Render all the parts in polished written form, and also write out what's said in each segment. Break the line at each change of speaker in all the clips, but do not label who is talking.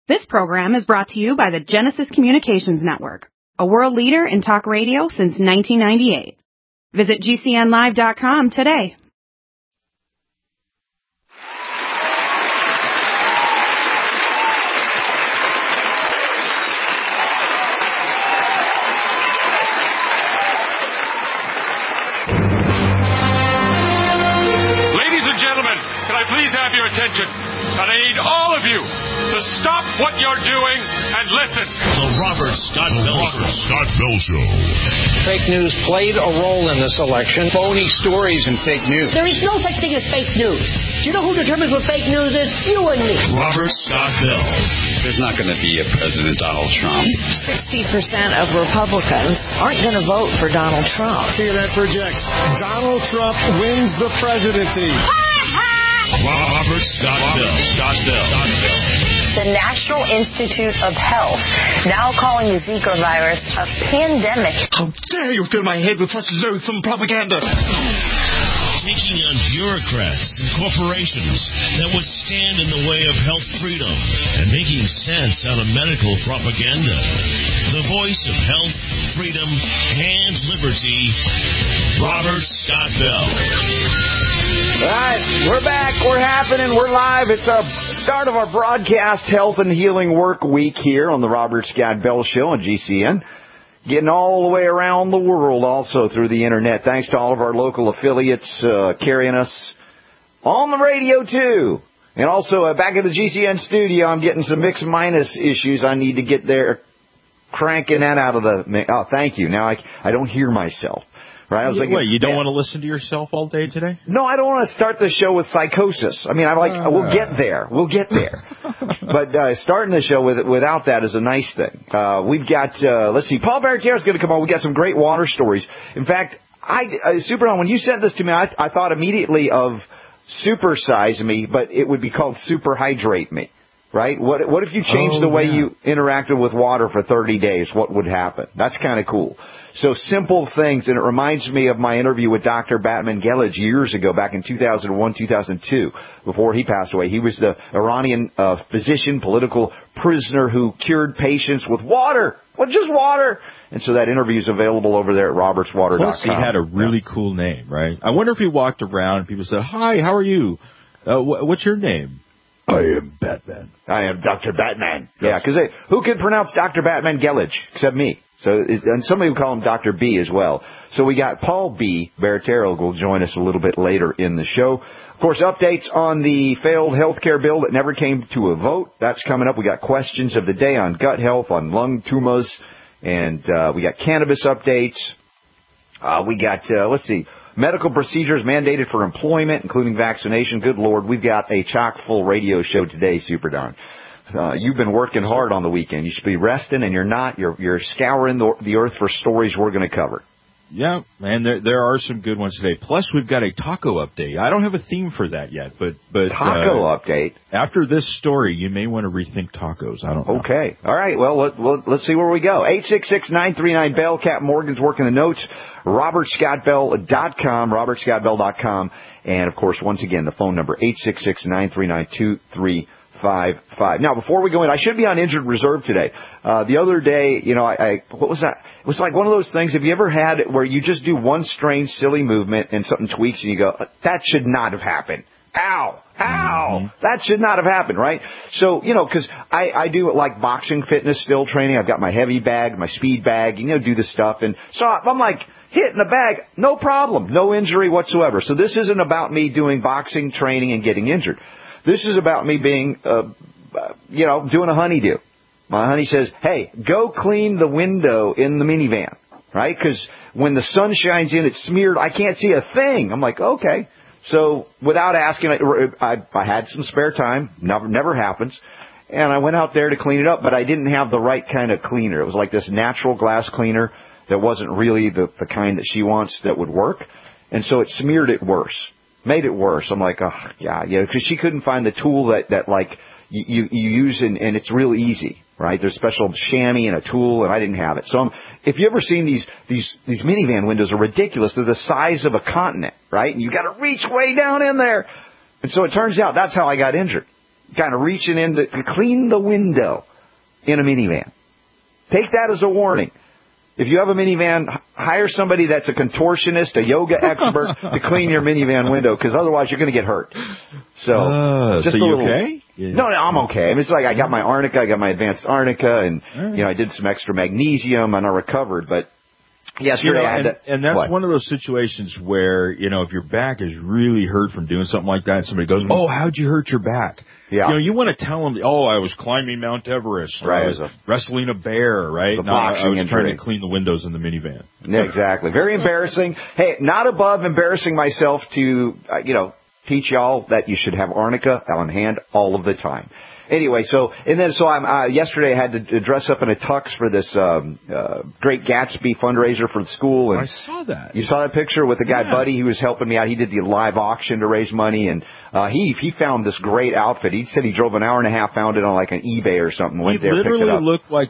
This program is brought to you by the Genesis Communications Network, a world leader in talk radio since 1998. Visit GCNlive.com today.
Ladies and gentlemen, can I please have your attention? And I need all of you to stop what you're doing and listen.
The Robert Scott Bell Show.
Fake news played a role in this election. Phony stories and fake news.
There is no such thing as fake news. Do you know who determines what fake news is? You and me.
Robert Scott Bell.
There's not going to be a President Donald Trump.
60% of Republicans aren't going to vote for Donald Trump.
CNN projects Donald Trump wins the presidency.
Robert Scott Bell.
The National Institute of Health now calling the Zika virus a pandemic.
How dare you fill my head with such loathsome propaganda?
Taking on bureaucrats and corporations that would stand in the way of health freedom and making sense out of medical propaganda. The voice of health, freedom, and liberty, Robert Scott Bell.
All right, we're back. We're happening. We're live. It's a start of our broadcast Health and Healing Work Week here on the Robert Scott Bell Show on GCN. Getting all the way around the world also through the Internet. Thanks to all of our local affiliates carrying us on the radio, too. And also, back at the GCN studio, I'm getting some mix-minus issues. I need to get there, cranking that out of the... Oh, thank you. Now I don't hear myself. Right? I was thinking,
wait, you don't want to listen to yourself all day today?
No, I don't want to start the show with psychosis. I mean, I'm like, we'll get there. But starting the show without that is a nice thing. We've got, let's see, Paul Barrettiera's going to come on. We got some great water stories. In fact, Superman, when you sent this to me, I thought immediately of Super Size Me, but it would be called Super Hydrate Me. Right? What if you changed the way you interacted with water for 30 days? What would happen? That's kind of cool. So simple things, and it reminds me of my interview with Dr. Batman Gelage years ago, back in 2001, 2002, before he passed away. He was the Iranian physician, political prisoner who cured patients with water. Well, just water. And so that interview is available over there at robertswater.com.
Plus, he had a really cool name, right? I wonder if he walked around and people said, "Hi, how are you? What's your name?"
I am Batman. I am Dr. Batman. Yeah, because who can pronounce Dr. Batman Gelage except me? So, and somebody would call him Dr. B as well. So we got Paul B. Barrettiera will join us a little bit later in the show. Of course, updates on the failed health care bill that never came to a vote. That's coming up. We got questions of the day on gut health, on lung tumors, and we got cannabis updates. We got, let's see, medical procedures mandated for employment, including vaccination. Good Lord, we've got a chock-full radio show today, Super Don. You've been working hard on the weekend. You should be resting, and you're not. You're scouring the earth for stories we're going to cover.
Yeah, and there are some good ones today. Plus, we've got a taco update. I don't have a theme for that yet, but
taco update.
After this story, you may want to rethink tacos. I don't know.
Okay, all right. Well, let's see where we go. 866-939-BELL. Cap Morgan's working the notes. RobertScottBell.com. RobertScottBell.com. And of course, once again, the phone number 866-939-2355. Now, before we go in, I should be on injured reserve today. The other day, what was that? It was like one of those things. Have you ever had it where you just do one strange, silly movement and something tweaks and you go, that should not have happened. Ow! Mm-hmm. That should not have happened, right? So, because I do it like boxing fitness still training. I've got my heavy bag, my speed bag, do this stuff. And so I'm like, hitting the bag, no problem, no injury whatsoever. So this isn't about me doing boxing training and getting injured. This is about me being, doing a honeydew. My honey says, hey, go clean the window in the minivan, right? Because when the sun shines in, it's smeared. I can't see a thing. I'm like, okay. So without asking, I had some spare time. Never happens. And I went out there to clean it up, but I didn't have the right kind of cleaner. It was like this natural glass cleaner that wasn't really the kind that she wants that would work. And so it smeared it worse. Made it worse. I'm like, oh, yeah, because she couldn't find the tool that like you use and it's real easy, right? There's special chamois and a tool, and I didn't have it. So if you ever seen these minivan windows are ridiculous. They're the size of a continent, right? And you got to reach way down in there. And so it turns out that's how I got injured. kind of reaching in to clean the window in a minivan. Take that as a warning. If you have a minivan, hire somebody that's a contortionist, a yoga expert to clean your minivan window, because otherwise you're going to get hurt. So, just
so
a
you
little,
okay? Yeah.
No, I'm okay. I mean, it's like I got my arnica, I got my advanced arnica, and I did some extra magnesium, and I recovered. But yesterday I had
and that's one of those situations where, if your back is really hurt from doing something like that, and somebody goes, "Oh, how'd you hurt your back?"
Yeah.
You want to tell them, "Oh, I was climbing Mount Everest, or I was wrestling a bear," right?
The
I was
injury.
trying to clean the windows in the minivan.
Yeah, exactly. Very embarrassing. Hey, not above embarrassing myself to, teach y'all that you should have arnica on hand all of the time. Anyway, so I'm yesterday I had to dress up in a tux for this Great Gatsby fundraiser for the school. And
I saw that.
You saw that picture with the guy Buddy? He was helping me out. He did the live auction to raise money, and he found this great outfit. He said he drove an hour and a half, found it on like an eBay or something. Went there, picked it up.
He literally looked like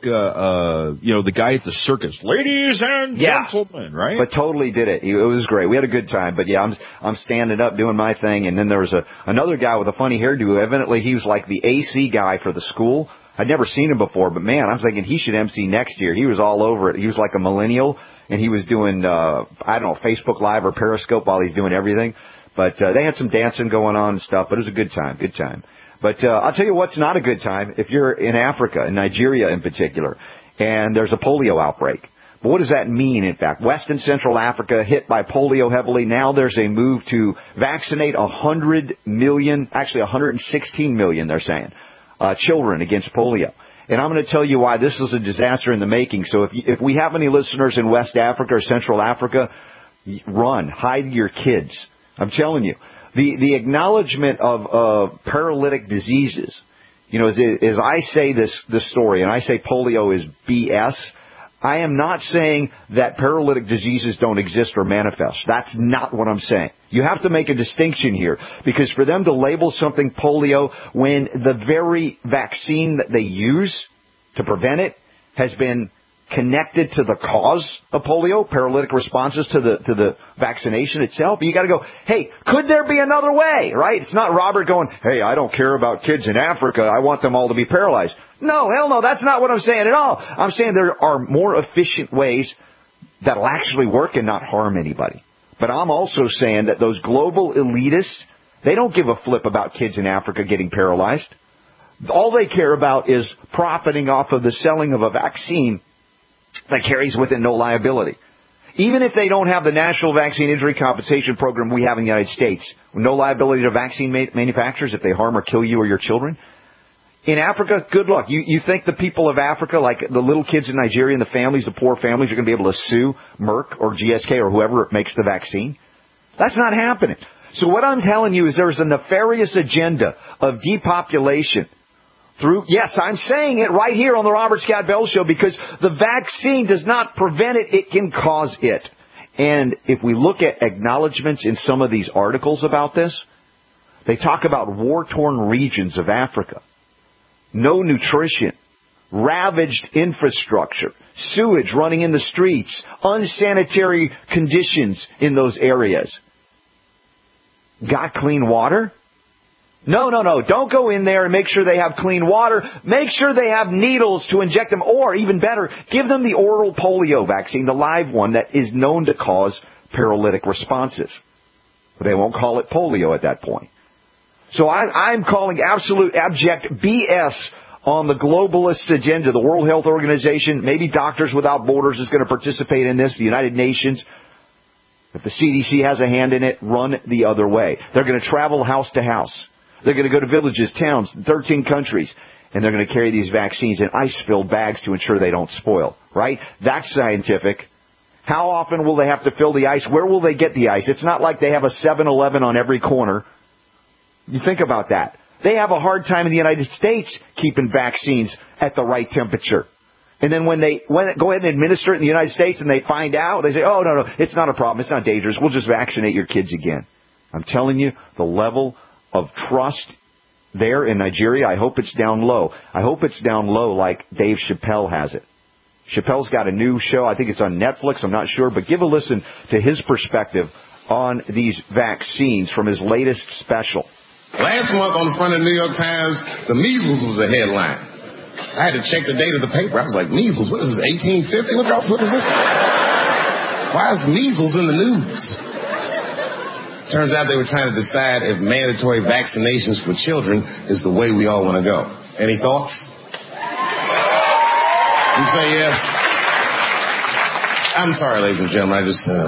the guy at the circus, ladies and gentlemen, right?
But totally did it. It was great. We had a good time. But I'm standing up doing my thing, and then there was another guy with a funny hairdo. Evidently, he was like the AC guy for the school. I'd never seen him before, but man, I'm thinking he should MC next year. He was all over it. He was like a millennial, and he was doing, Facebook Live or Periscope while he's doing everything. But they had some dancing going on and stuff, but it was a good time. But I'll tell you what's not a good time if you're in Africa, in Nigeria in particular, and there's a polio outbreak. But what does that mean, in fact? West and Central Africa hit by polio heavily. Now there's a move to vaccinate 100 million, actually 116 million, they're saying, children against polio. And I'm going to tell you why this is a disaster in the making. So if we have any listeners in West Africa or Central Africa, run, hide your kids. I'm telling you. The acknowledgement of paralytic diseases, as I say this story, and I say polio is BS, I am not saying that paralytic diseases don't exist or manifest. That's not what I'm saying. You have to make a distinction here, because for them to label something polio when the very vaccine that they use to prevent it has been connected to the cause of polio, paralytic responses to the vaccination itself, you got to go, hey, could there be another way, right? It's not Robert going, hey, I don't care about kids in Africa. I want them all to be paralyzed. No, hell no, that's not what I'm saying at all. I'm saying there are more efficient ways that'll actually work and not harm anybody. But I'm also saying that those global elitists, they don't give a flip about kids in Africa getting paralyzed. All they care about is profiting off of the selling of a vaccine that carries with it no liability. Even if they don't have the National Vaccine Injury Compensation Program we have in the United States, no liability to vaccine manufacturers if they harm or kill you or your children. In Africa, good luck. You think the people of Africa, like the little kids in Nigeria and the families, the poor families, are going to be able to sue Merck or GSK or whoever makes the vaccine? That's not happening. So what I'm telling you is there's a nefarious agenda of depopulation. Yes, I'm saying it right here on the Robert Scott Bell Show, because the vaccine does not prevent it, it can cause it. And if we look at acknowledgments in some of these articles about this, they talk about war-torn regions of Africa, no nutrition, ravaged infrastructure, sewage running in the streets, unsanitary conditions in those areas. Got clean water? No. Don't go in there and make sure they have clean water. Make sure they have needles to inject them. Or, even better, give them the oral polio vaccine, the live one that is known to cause paralytic responses. But they won't call it polio at that point. So I'm calling absolute abject BS on the globalist agenda. The World Health Organization, maybe Doctors Without Borders is going to participate in this, the United Nations. If the CDC has a hand in it, run the other way. They're going to travel house to house. They're going to go to villages, towns, 13 countries, and they're going to carry these vaccines in ice-filled bags to ensure they don't spoil, right? That's scientific. How often will they have to fill the ice? Where will they get the ice? It's not like they have a 7-Eleven on every corner. You think about that. They have a hard time in the United States keeping vaccines at the right temperature. And then when they go ahead and administer it in the United States and they find out, they say, oh, no, it's not a problem. It's not dangerous. We'll just vaccinate your kids again. I'm telling you, the level of trust there in Nigeria, I hope it's down low. I hope it's down low like Dave Chappelle has it. Chappelle's got a new show. I think it's on Netflix. I'm not sure. But give a listen to his perspective on these vaccines from his latest special.
Last month on the front of the New York Times, the measles was a headline. I had to check the date of the paper. I was like, measles? What is this, 1850? What is this? Why is measles in the news? Turns out they were trying to decide if mandatory vaccinations for children is the way we all want to go. Any thoughts? You say yes? I'm sorry, ladies and gentlemen.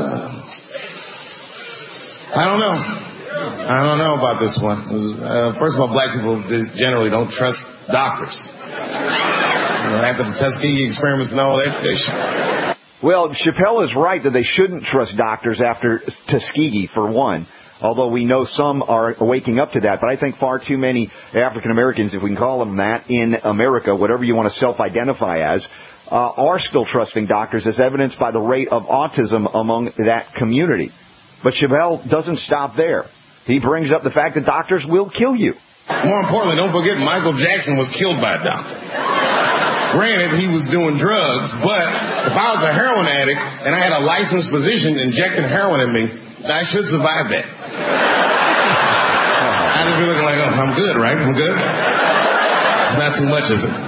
I don't know. I don't know about this one. First of all, black people generally don't trust doctors. After the Tuskegee experiments and all that, they should.
Well, Chappelle is right that they shouldn't trust doctors after Tuskegee, for one. Although we know some are waking up to that. But I think far too many African Americans, if we can call them that, in America, whatever you want to self-identify as, are still trusting doctors, as evidenced by the rate of autism among that community. But Chappelle doesn't stop there. He brings up the fact that doctors will kill you.
More importantly, don't forget Michael Jackson was killed by a doctor. Granted, he was doing drugs, but if I was a heroin addict and I had a licensed physician injecting heroin in me, I should survive that. I'd just be looking like, oh, I'm good, right? I'm good. It's not too much, is it?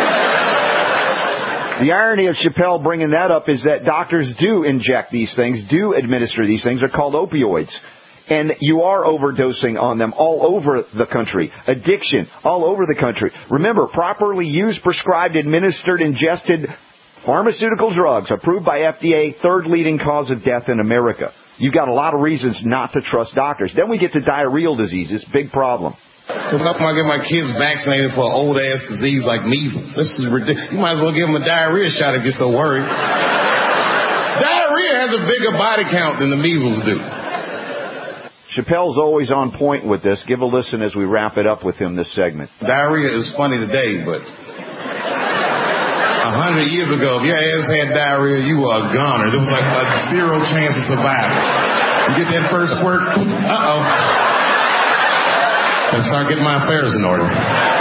The irony of Chappelle bringing that up is that doctors do inject these things, do administer these things. They're called opioids. And you are overdosing on them all over the country. Addiction, all over the country. Remember, properly used, prescribed, administered, ingested pharmaceutical drugs approved by FDA, third leading cause of death in America. You've got a lot of reasons not to trust doctors. Then we get to diarrheal diseases, big problem.
If I get my kids vaccinated for an old-ass disease like measles, this is ridiculous. You might as well give them a diarrhea shot if you're so worried. Diarrhea has a bigger body count than the measles do.
Chappelle's always on point with this. Give a listen as we wrap it up with him this segment.
Diarrhea is funny today, but 100 years ago, if your ass had diarrhea, you were a goner. There was like a 0 chance of survival. You get that first squirt, uh-oh. And start getting my affairs in order.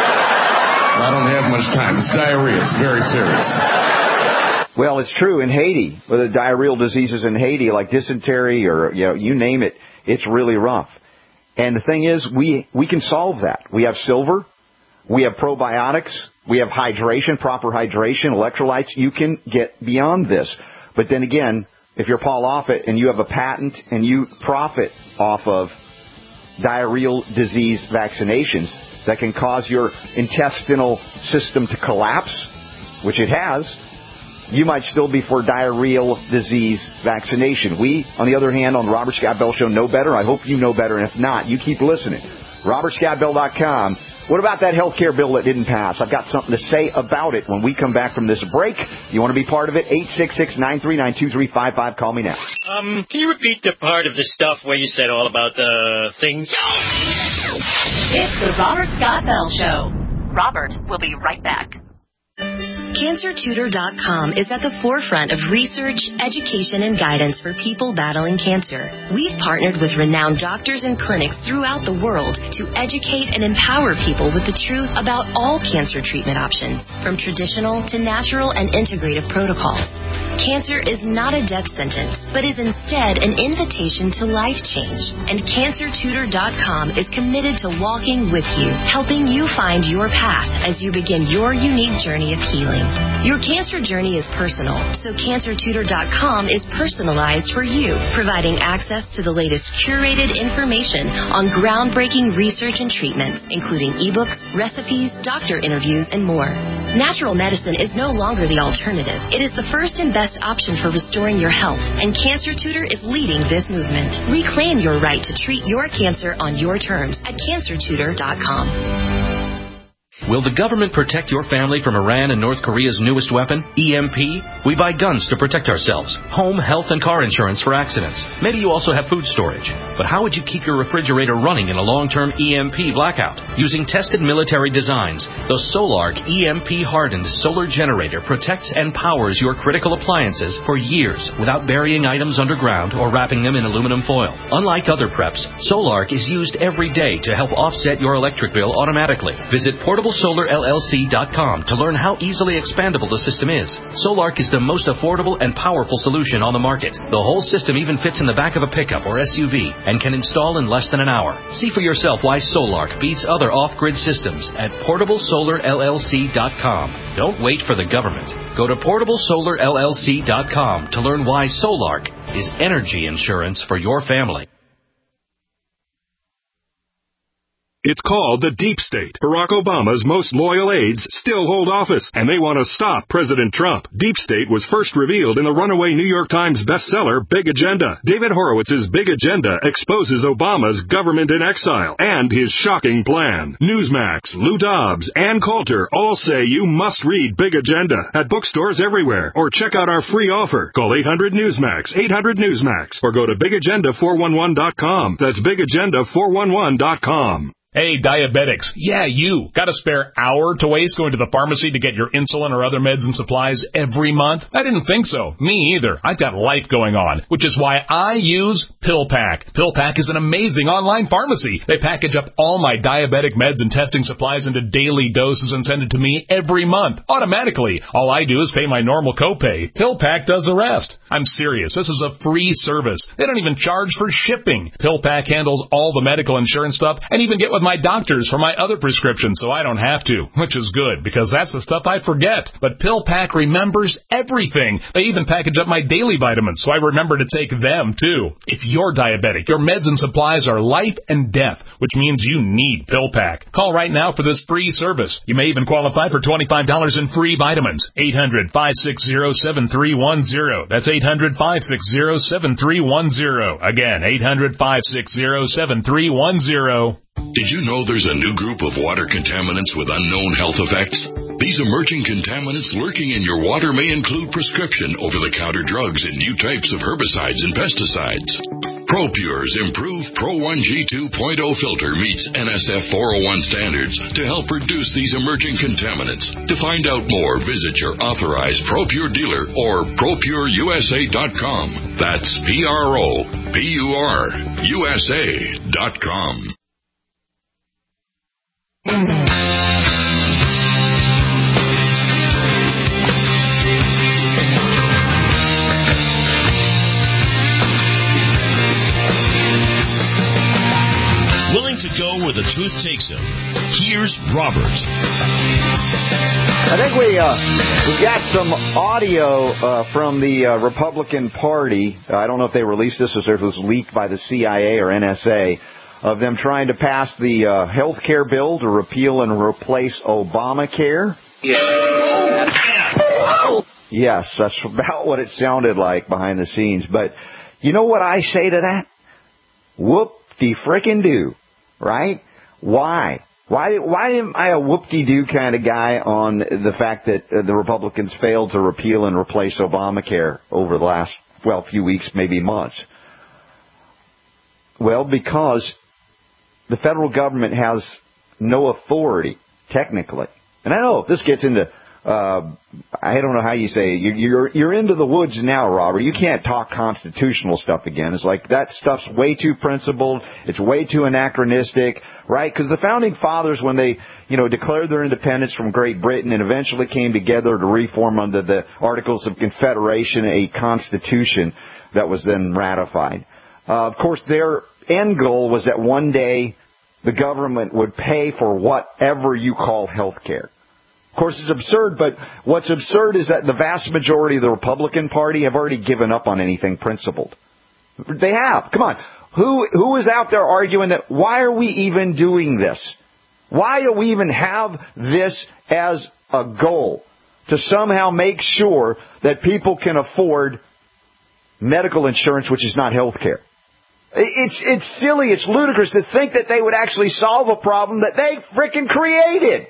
I don't have much time. It's diarrhea. It's very serious.
Well, it's true in Haiti, with the diarrheal diseases in Haiti, like dysentery or, you name it, it's really rough. And the thing is, we can solve that. We have silver. We have probiotics. We have hydration, proper hydration, electrolytes. You can get beyond this. But then again, if you're Paul Offit and you have a patent and you profit off of diarrheal disease vaccinations that can cause your intestinal system to collapse, which it has, you might still be for diarrheal disease vaccination. We, on the other hand, on the Robert Scott Bell Show, know better. I hope you know better. And if not, you keep listening. RobertScottBell.com. What about that health care bill that didn't pass? I've got something to say about it when we come back from this break. You want to be part of it? 866-939-2355. Call me now.
Can you repeat the part of the stuff where you said all about the things?
It's the Robert Scott Bell Show. Robert will be right back. CancerTutor.com is at the forefront of research, education, and guidance for people battling cancer. We've partnered with renowned doctors and clinics throughout the world to educate and empower people with the truth about all cancer treatment options, from traditional to natural and integrative protocols. Cancer is not a death sentence, but is instead an invitation to life change. And CancerTutor.com is committed to walking with you, helping you find your path as you begin your unique journey of healing. Your cancer journey is personal, so CancerTutor.com is personalized for you, providing access to the latest curated information on groundbreaking research and treatment, including ebooks, recipes, doctor interviews, and more. Natural medicine is no longer the alternative. It is the first and best option for restoring your health, and Cancer Tutor is leading this movement. Reclaim your right to treat your cancer on your terms at CancerTutor.com.
Will the government protect your family from Iran and North Korea's newest weapon, EMP? We buy guns to protect ourselves, home, health, and car insurance for accidents. Maybe you also have food storage. But how would you keep your refrigerator running in a long-term EMP blackout? Using tested military designs, the Solark EMP-hardened solar generator protects and powers your critical appliances for years without burying items underground or wrapping them in aluminum foil. Unlike other preps, Solark is used every day to help offset your electric bill automatically. Visit Portable PortableSolarLLC.com to learn how easily expandable the system is. Solark is the most affordable and powerful solution on the market. The whole system even fits in the back of a pickup or SUV and can install in less than an hour. See for yourself why Solark beats other off-grid systems at PortableSolarLLC.com. Don't wait for the government. Go to PortableSolarLLC.com to learn why Solark is energy insurance for your family.
It's called the Deep State. Barack Obama's most loyal aides still hold office, and they want to stop President Trump. Deep State was first revealed in the runaway New York Times bestseller, Big Agenda. David Horowitz's Big Agenda exposes Obama's government in exile and his shocking plan. Newsmax, Lou Dobbs, Ann Coulter all say you must read Big Agenda at bookstores everywhere, or check out our free offer. Call 800-NEWSMAX, 800-NEWSMAX, or go to BigAgenda411.com. That's BigAgenda411.com.
Hey, diabetics. Yeah, you. Got a spare hour to waste going to the pharmacy to get your insulin or other meds and supplies every month? I didn't think so. Me either. I've got life going on, which is why I use PillPack. PillPack is an amazing online pharmacy. They package up all my diabetic meds and testing supplies into daily doses and send it to me every month, automatically. All I do is pay my normal copay. PillPack does the rest. I'm serious. This is a free service. They don't even charge for shipping. PillPack handles all the medical insurance stuff and even get with my doctors for my other prescriptions, so I don't have to, which is good because that's the stuff I forget. But PillPack remembers everything. They even package up my daily vitamins, so I remember to take them too. If you're diabetic, your meds and supplies are life and death, which means you need PillPack. Call right now for this free service. You may even qualify for $25 in free vitamins. 800-560-7310. That's 800-560-7310. Again, 800-560-7310.
Did you know there's a new group of water contaminants with unknown health effects? These emerging contaminants lurking in your water may include prescription over-the-counter drugs and new types of herbicides and pesticides. ProPure's improved Pro 1G 2.0 filter meets NSF 401 standards to help reduce these emerging contaminants. To find out more, visit your authorized ProPure dealer or ProPureUSA.com. That's ProPureUSA.com.
Willing to go where the truth takes him. Here's Robert.
I think we've got some audio from the Republican Party. I don't know if they released this or if it was leaked by the CIA or NSA, of them trying to pass the health care bill to repeal and replace Obamacare. Yes, that's about what it sounded like behind the scenes. But you know what I say to that? Whoop-de-frickin-do, right? Why? Why am I a whoop-de-doo kind of guy on the fact that the Republicans failed to repeal and replace Obamacare over the last, few weeks, maybe months? Well, because the federal government has no authority, technically. And I know this gets into, I don't know how you say it. You're into the woods now, Robert. You can't talk constitutional stuff again. It's like that stuff's way too principled. It's way too anachronistic, right? Because the founding fathers, when they, declared their independence from Great Britain and eventually came together to reform under the Articles of Confederation, a constitution that was then ratified. Of course, their end goal was that one day the government would pay for whatever you call health care. Of course, it's absurd, but what's absurd is that the vast majority of the Republican Party have already given up on anything principled. They have. Come on. Who is out there arguing that, why are we even doing this? Why do we even have this as a goal? To somehow make sure that people can afford medical insurance, which is not health care. It's silly, it's ludicrous to think that they would actually solve a problem that they frickin' created.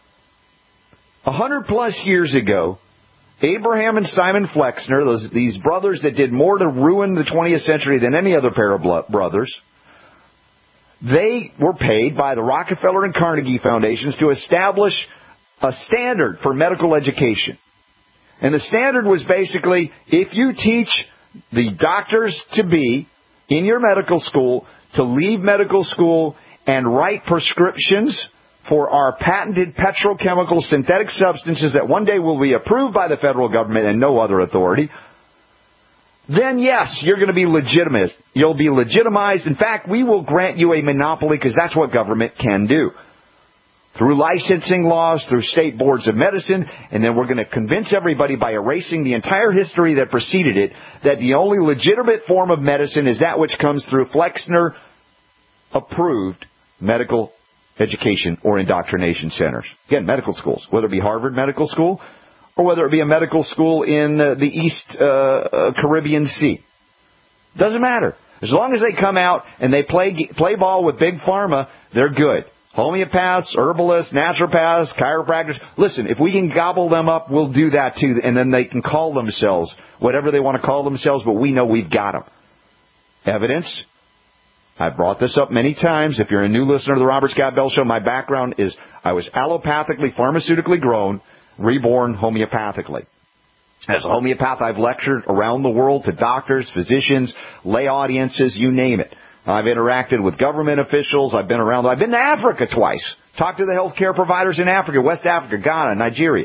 100+ years ago, Abraham and Simon Flexner, these brothers that did more to ruin the 20th century than any other pair of brothers, they were paid by the Rockefeller and Carnegie Foundations to establish a standard for medical education. And the standard was basically, if you teach the doctors-to-be in your medical school to leave medical school and write prescriptions for our patented petrochemical synthetic substances that one day will be approved by the federal government and no other authority, then yes, you're going to be legitimate. You'll be legitimized. In fact, we will grant you a monopoly because that's what government can do. Through licensing laws, through state boards of medicine, and then we're going to convince everybody by erasing the entire history that preceded it that the only legitimate form of medicine is that which comes through Flexner-approved medical education or indoctrination centers. Again, medical schools, whether it be Harvard Medical School or whether it be a medical school in the East Caribbean Sea. Doesn't matter. As long as they come out and they play ball with Big Pharma, they're good. Homeopaths, herbalists, naturopaths, chiropractors. Listen, if we can gobble them up, we'll do that too. And then they can call themselves whatever they want to call themselves, but we know we've got them. Evidence. I've brought this up many times. If you're a new listener to the Robert Scott Bell Show, my background is I was allopathically, pharmaceutically grown, reborn homeopathically. As a homeopath, I've lectured around the world to doctors, physicians, lay audiences, you name it. I've interacted with government officials. I've been around. I've been to Africa twice. Talked to the healthcare providers in Africa, West Africa, Ghana, Nigeria.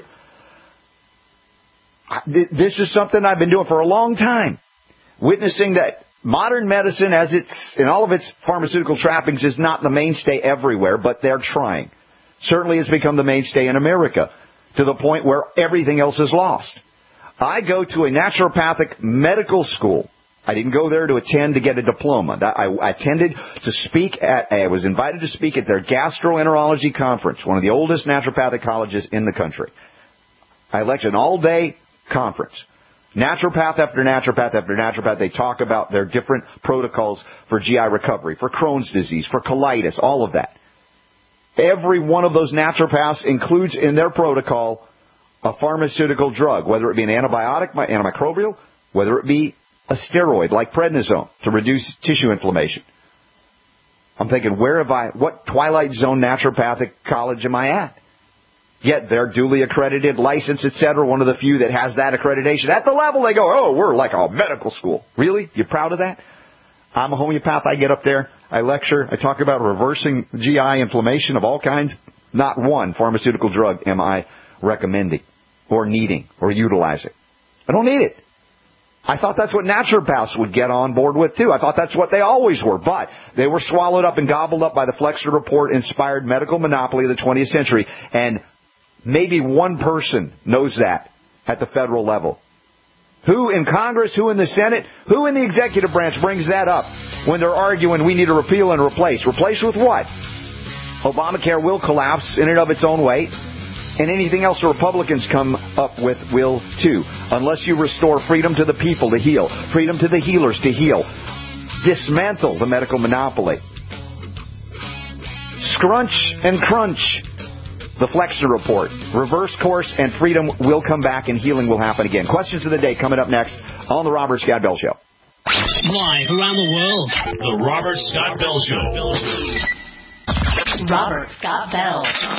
This is something I've been doing for a long time. Witnessing that modern medicine, as it's in all of its pharmaceutical trappings, is not the mainstay everywhere, but they're trying. Certainly it's become the mainstay in America to the point where everything else is lost. I go to a naturopathic medical school. I didn't go there to attend to get a diploma. I attended to speak I was invited to speak at their gastroenterology conference, one of the oldest naturopathic colleges in the country. I lectured an all-day conference. Naturopath after naturopath after naturopath, they talk about their different protocols for GI recovery, for Crohn's disease, for colitis, all of that. Every one of those naturopaths includes in their protocol a pharmaceutical drug, whether it be an antibiotic, antimicrobial, whether it be a steroid like prednisone to reduce tissue inflammation. I'm thinking, what Twilight Zone naturopathic college am I at? Yet they're duly accredited, licensed, etc., one of the few that has that accreditation. At the level they go, oh, we're like a medical school. Really? You proud of that? I'm a homeopath. I get up there, I lecture, I talk about reversing GI inflammation of all kinds. Not one pharmaceutical drug am I recommending or needing or utilizing. I don't need it. I thought that's what naturopaths would get on board with, too. I thought that's what they always were. But they were swallowed up and gobbled up by the Flexner Report-inspired medical monopoly of the 20th century. And maybe one person knows that at the federal level. Who in Congress, who in the Senate, who in the executive branch brings that up when they're arguing we need to repeal and replace? Replace with what? Obamacare will collapse in and of its own way. And anything else the Republicans come up with will, too. Unless you restore freedom to the people to heal, freedom to the healers to heal. Dismantle the medical monopoly. Scrunch and crunch the Flexner Report. Reverse course and freedom will come back and healing will happen again. Questions of the day coming up next on the Robert Scott Bell Show.
Live around the world, the Robert Scott Bell Show.
Robert Scott Bell.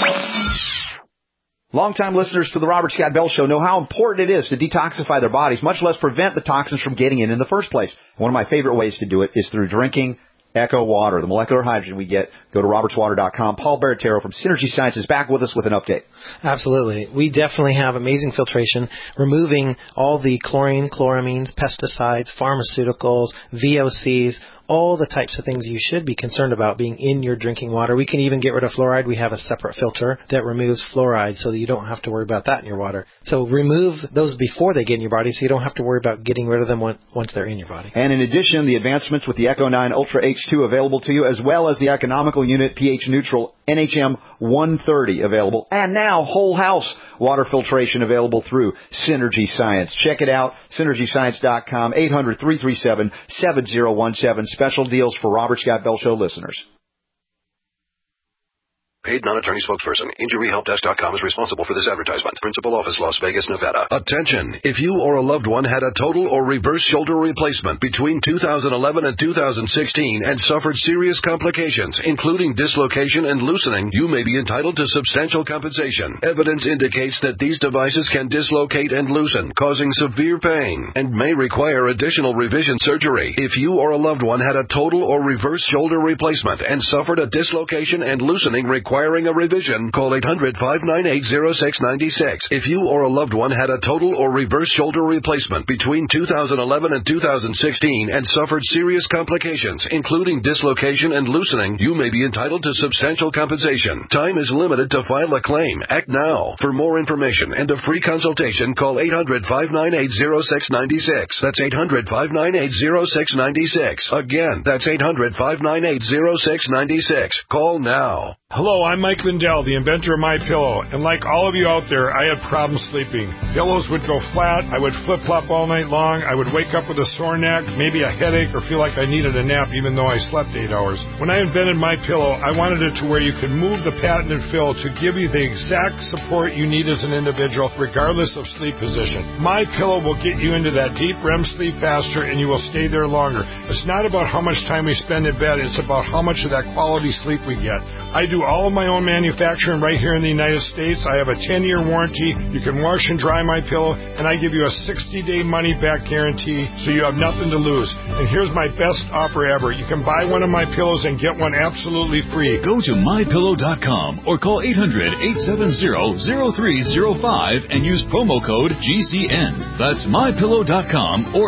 Longtime listeners to the Robert Scott Bell Show know how important it is to detoxify their bodies, much less prevent the toxins from getting in the first place. One of my favorite ways to do it is through drinking Echo Water, the molecular hydrogen we get. Go to robertswater.com. Paul Baratero from Synergy Science is back with us with an update.
Absolutely. We definitely have amazing filtration, removing all the chlorine, chloramines, pesticides, pharmaceuticals, VOCs, all the types of things you should be concerned about being in your drinking water. We can even get rid of fluoride. We have a separate filter that removes fluoride so that you don't have to worry about that in your water. So remove those before they get in your body so you don't have to worry about getting rid of them once they're in your body.
And in addition, the advancements with the Echo 9 Ultra H2 available to you, as well as the economical unit pH neutral NHM 130 available. And now whole house water filtration available through Synergy Science. Check it out, synergyscience.com, 800-337-7017. Special deals for Robert Scott Bell Show listeners.
Paid non-attorney spokesperson. InjuryHelpDesk.com is responsible for this advertisement. Principal office, Las Vegas, Nevada.
Attention! If you or a loved one had a total or reverse shoulder replacement between 2011 and 2016 and suffered serious complications, including dislocation and loosening, you may be entitled to substantial compensation. Evidence indicates that these devices can dislocate and loosen, causing severe pain, and may require additional revision surgery. If you or a loved one had a total or reverse shoulder replacement and suffered a dislocation and loosening requiring requiring a revision, call 800-598-0696. If you or a loved one had a total or reverse shoulder replacement between 2011 and 2016 and suffered serious complications, including dislocation and loosening, you may be entitled to substantial compensation. Time is limited to file a claim. Act now. For more information and a free consultation, call 800-598-0696. That's 800-598-0696. Again, that's 800-598-0696. Call now.
Hello, I'm Mike Lindell, the inventor of MyPillow, and like all of you out there, I had problems sleeping. Pillows would go flat, I would flip-flop all night long, I would wake up with a sore neck, maybe a headache, or feel like I needed a nap even though I slept 8 hours. When I invented MyPillow, I wanted it to where you could move the patented fill to give you the exact support you need as an individual, regardless of sleep position. MyPillow will get you into that deep REM sleep faster, and you will stay there longer. It's not about how much time we spend in bed, it's about how much of that quality sleep we get. I do all of my own manufacturing right here in the United States. I have a 10-year warranty. You can wash and dry my pillow, and I give you a 60-day money-back guarantee, so you have nothing to lose. And here's my best offer ever. You can buy one of my pillows and get one absolutely free.
Go to MyPillow.com or call 800-870-0305 and use promo code GCN. That's MyPillow.com or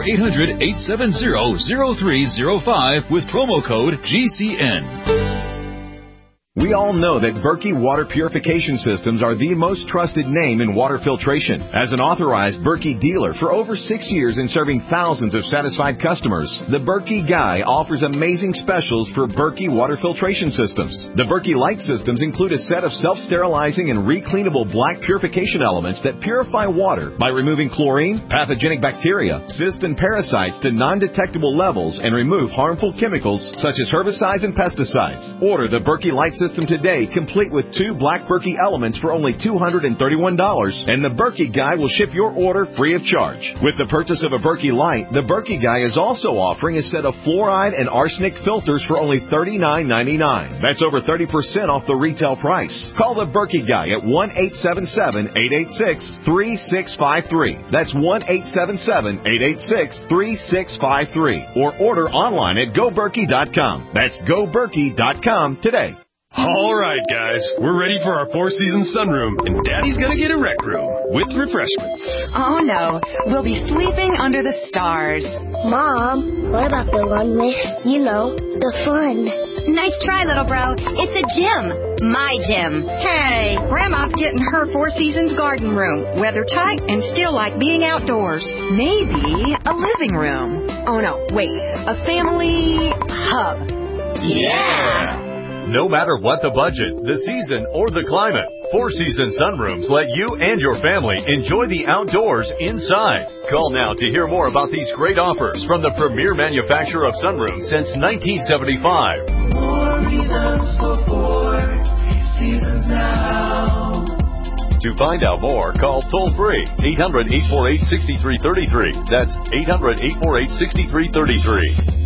800-870-0305 with promo code GCN.
We all know that Berkey Water Purification Systems are the most trusted name in water filtration. As an authorized Berkey dealer for over 6 years and serving thousands of satisfied customers, the Berkey Guy offers amazing specials for Berkey Water Filtration Systems. The Berkey Light Systems include a set of self-sterilizing and recleanable black purification elements that purify water by removing chlorine, pathogenic bacteria, cysts, and parasites to non-detectable levels and remove harmful chemicals such as herbicides and pesticides. Order the Berkey Light System today, complete with 2 black Berkey elements for only $231, and the Berkey Guy will ship your order free of charge. With the purchase of a Berkey Light, the Berkey Guy is also offering a set of fluoride and arsenic filters for only $39.99. That's over 30% off the retail price. Call the Berkey Guy at 1-877-886-3653. That's 1-877-886-3653. Or order online at GoBerkey.com. That's GoBerkey.com today.
All right, guys, we're ready for our 4-season sunroom, and Daddy's gonna get a rec room with refreshments.
Oh, no. We'll be sleeping under the stars.
Mom, what about the one with, the fun?
Nice try, little bro. It's a gym. My gym.
Hey, Grandma's getting her 4 Seasons garden room. Weather tight and still like being outdoors.
Maybe a living room. Oh, no, wait. A family hub.
Yeah! No matter what the budget, the season, or the climate, 4-Season Sunrooms let you and your family enjoy the outdoors inside. Call now to hear more about these great offers from the premier manufacturer of sunrooms since 1975.
More reasons for 4 seasons now.
To find out more, call toll-free 800-848-6333. That's 800-848-6333.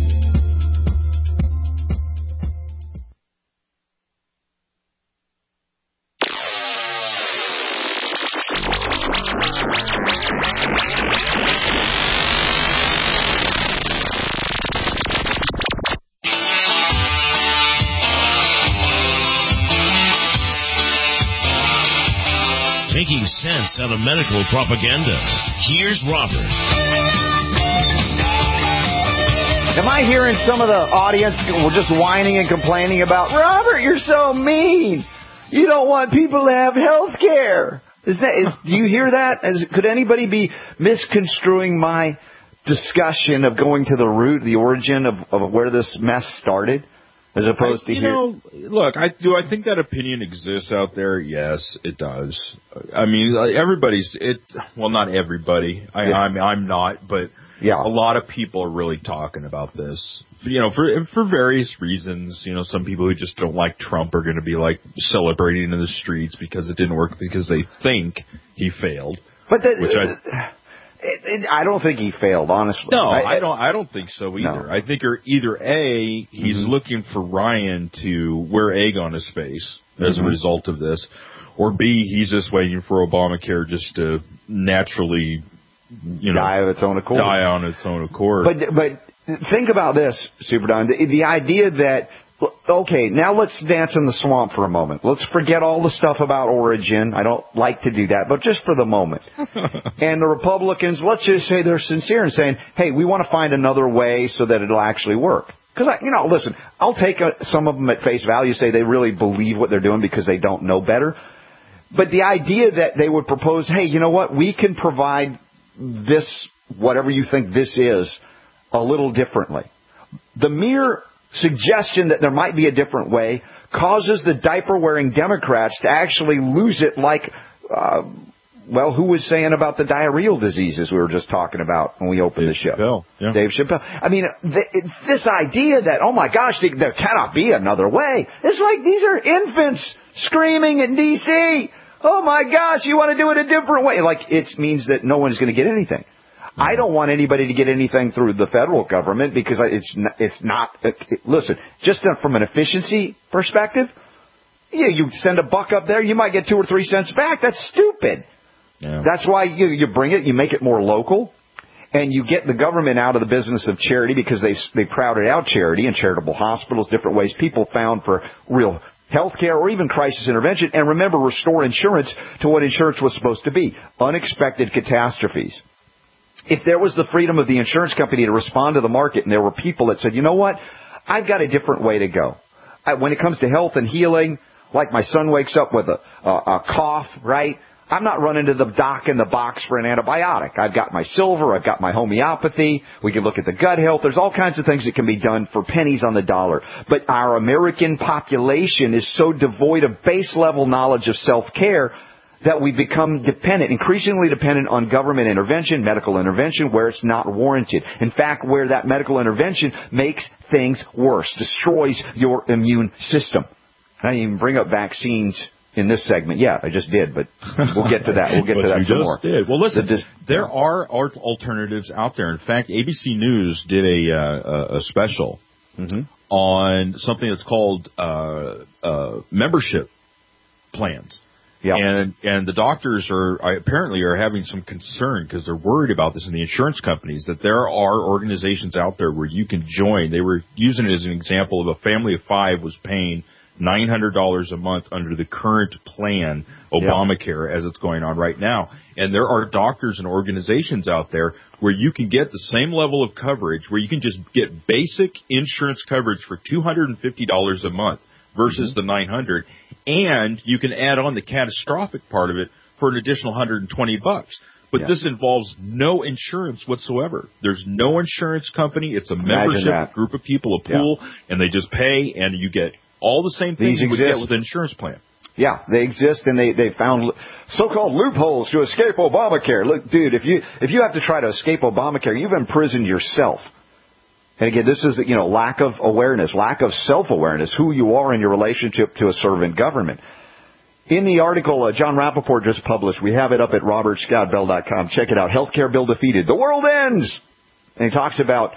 Making sense out of medical propaganda. Here's Robert.
Am I hearing some of the audience just whining and complaining about, Robert, you're so mean. You don't want people to have health care. Do you hear that? Could anybody be misconstruing my discussion of going to the root, the origin of where this mess started? As opposed to here.
Look, I think that opinion exists out there? Yes, it does. I mean, well, not everybody. I'm not, but a lot of people are really talking about this. For various reasons. Some people who just don't like Trump are going to be like celebrating in the streets because it didn't work because they think he failed.
But I don't think he failed, honestly.
No, I don't think so either. No. I think either A, he's looking for Ryan to wear egg on his face as a result of this, or B, he's just waiting for Obamacare just to naturally,
die of its own accord.
Die on its own accord.
But think about this, Super Don. The idea that Okay, now let's dance in the swamp for a moment. Let's forget all the stuff about origin. I don't like to do that, but just for the moment. And the Republicans, let's just say they're sincere in saying, hey, we want to find another way so that it'll actually work. Because, listen, I'll take some of them at face value, say they really believe what they're doing because they don't know better. But the idea that they would propose, hey, you know what, we can provide this, whatever you think this is, a little differently. The mere suggestion that there might be a different way causes the diaper-wearing Democrats to actually lose it like, who was saying about the diarrheal diseases we were just talking about when we opened the show?
Chappelle, yeah.
Dave Chappelle. I mean, this idea that, oh my gosh, there cannot be another way. It's like these are infants screaming in D.C. Oh my gosh, you want to do it a different way. Like, it means that no one's going to get anything. I don't want anybody to get anything through the federal government because it's not. Listen, just from an efficiency perspective, you send $1 up there, you might get 2 or 3 cents back. That's stupid. Yeah. That's why you bring it, you make it more local, and you get the government out of the business of charity because they crowded out charity and charitable hospitals, different ways people found for real health care or even crisis intervention. And remember, restore insurance to what insurance was supposed to be, unexpected catastrophes. If there was the freedom of the insurance company to respond to the market and there were people that said, you know what, I've got a different way to go. When it comes to health and healing, like my son wakes up with a cough, right? I'm not running to the doc in the box for an antibiotic. I've got my silver. I've got my homeopathy. We can look at the gut health. There's all kinds of things that can be done for pennies on the dollar. But our American population is so devoid of base level knowledge of self-care that we become increasingly dependent on government intervention, medical intervention, where it's not warranted. In fact, where that medical intervention makes things worse, destroys your immune system. I didn't even bring up vaccines in this segment. Yeah, I just did, but we'll get to that. We'll get to that some more.
Did. Well, listen, there are alternatives out there. In fact, ABC News did a special on something that's called membership plans. Yeah. And the doctors apparently are having some concern because they're worried about this in the insurance companies, that there are organizations out there where you can join. They were using it as an example of a family of 5 was paying $900 a month under the current plan, Obamacare, as it's going on right now. And there are doctors and organizations out there where you can get the same level of coverage, where you can just get basic insurance coverage for $250 a month versus the $900, and you can add on the catastrophic part of it for an additional $120. But this involves no insurance whatsoever. There's no insurance company. It's a membership group of people, a pool, and they just pay, and you get all the same things you would get with an insurance plan.
Yeah, they exist, and they found so-called loopholes to escape Obamacare. Look, dude, if you have to try to escape Obamacare, you've imprisoned yourself. And again, this is, lack of awareness, lack of self-awareness, who you are in your relationship to a servant government. In the article John Rappaport just published, we have it up at robertscottbell.com. Check it out. Healthcare bill defeated. The world ends. And he talks about,